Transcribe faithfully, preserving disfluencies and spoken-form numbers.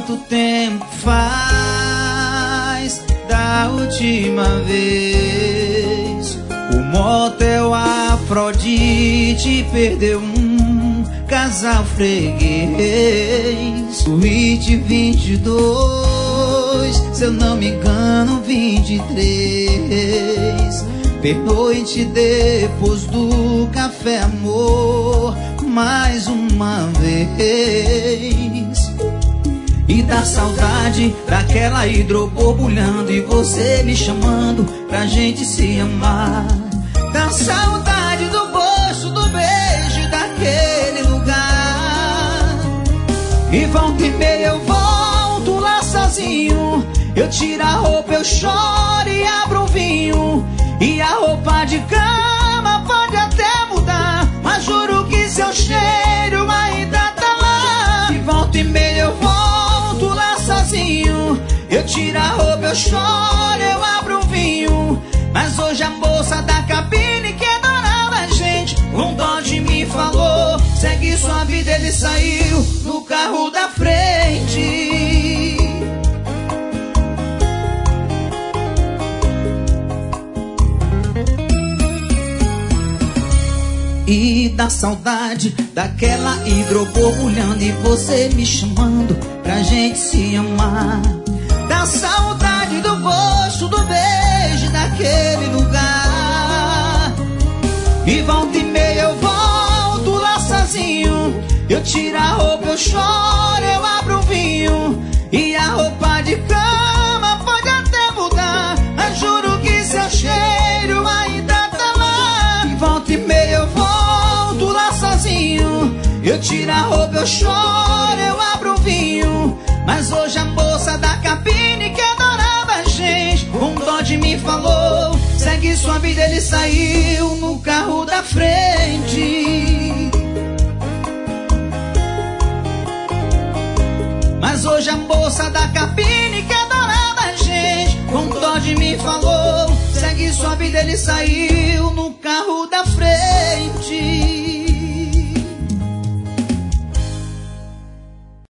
Quanto tempo faz da última vez? O motel Afrodite perdeu um casal freguês. Suíte vinte e dois, se eu não me engano vinte e três. Pernoite depois do café, amor, mais uma vez. E da saudade daquela hidroborbulhando e você me chamando pra gente se amar. Da saudade do gosto do beijo daquele lugar. E volta e meia eu volto lá sozinho. Eu tiro a roupa, eu choro e abro um vinho. E a roupa de cama pode até mudar, mas juro que seu cheiro ainda tá lá. E volta e meia eu volto lá sozinho. Eu tiro a roupa, eu choro, eu abro um vinho. Mas hoje a moça da cabine que adorava a gente com dó de mim falou: segue sua vida, ele saiu no carro da frente. E da saudade daquela hidroborbulhando e você me chamando pra gente se amar. Da saudade do gosto do beijo daquele lugar. E volta e meia eu volto lá sozinho. Eu tiro a roupa, eu choro, eu abro um vinho. E a roupa de cama pode até mudar, mas juro que seu cheiro ainda tá lá. E volta e meia eu volto lá sozinho. Eu tiro a roupa, eu choro, eu abro um vinho. Mas hoje a moça da cabine que adorava a gente com dó de mim falou: segue sua vida, ele saiu no carro da frente. Mas hoje a moça da cabine que adorava a gente com dó de mim falou: segue sua vida, ele saiu no carro da frente.